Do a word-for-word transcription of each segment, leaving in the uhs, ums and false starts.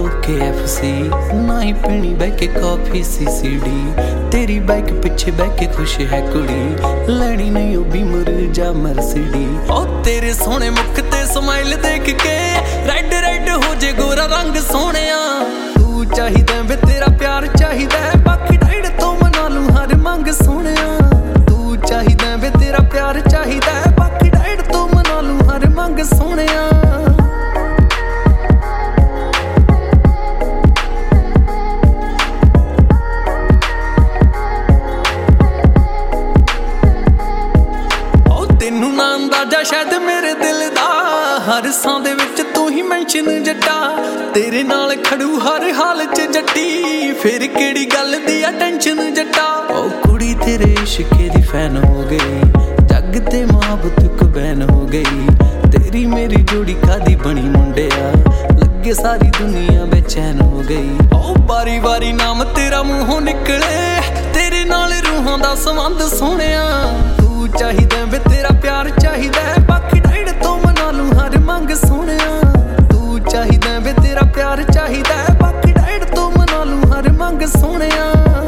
के F C ना ही पीनी बह के कॉफी सी सी डी तेरी बाइक पिछे बह के खुश है कुड़ी लैनी नहीं ओ बीमर जा मर्सिडी ओ तेरे सोने मुख ते स्माइल देख के रेड रेड हो जे गोरा रंग सोहणिया तू चाहिदा वे तेरा प्यार चाहिदा बाकी डाइड तो मना लूं हर मंग सोहणिया तू चाहिदा वे तेरा प्यार चाहिदा बाकी डाइड तो मना लूं हर मंग सोहणिया अंदाजा शायद मेरे दिल दा हर सां दे विच तू ही मैंशन जट्टा तेरे नाल खड़ू हर हाल च जट्टी फिर केड़ी गल दी आ टेंशन जट्टा ओ कुड़ी तेरे इश्के दी फैन हो गई जग ते मोहब्बत को बैन हो गई तेरी मेरी जोड़ी कादी बनी मुंडिया लगे सारी दुनिया बेचैन हो गई ओ बारी बारी नाम तेरा मुंहों निकले तेरे नाल रूहां दा संबंध सोहणिया तू चाहिदा वे तेरा प्यार चाहिदा बाकी डाइड तो मना लूं हर मंग सोहणिया तू चाहिदा वे तेरा प्यार चाहिदा बाकी डाइड तो मना लूं हर मंग सोहणिया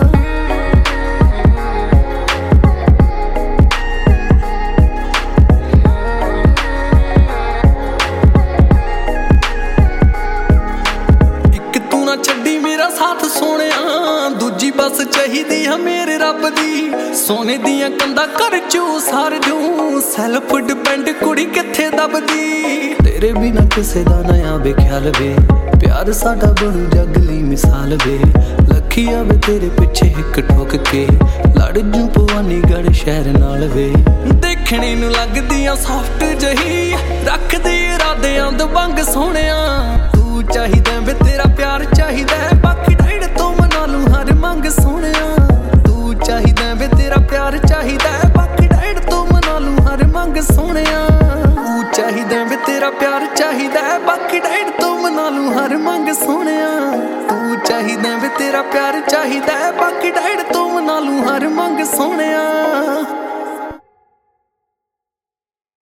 एक तू ना छड्डी मेरा साथ सोहणिया दूजी बस चाहिदी है मेरे रब दी सोने दियां कंधा कर चू सार दूं सैल्फ डिपेंड कुड़ी किथे दबदी तेरे बिना किसे दा नया बेख्याल वे प्यार साडा बनू जगली मिसाल वे लखिया वे तेरे पिछे हिक ठोक के लड़ जू पवानी गढ़ शहर नाल वे देखने नू लगदियां सॉफ्ट जही रखदी इरादियां दबंग सोहणिया तू चाहिदा वे तेरा प्यार चाहिदा बाकी डाइड तो मना लूं हर मंग सोहणिया तू चाहिदा वे तेरा प्यार चाहिदा बाकी डाइड तो मना लूं हर मंग सोहणिया तू चाहिदा वे तेरा प्यार चाहिदा बाकी डाइड तो मना लूं हर मंग सोहणिया तू चाहिदा वे तेरा प्यार चाहिदा बाकी डाइड तो मना लूं हर मंग सोहणिया।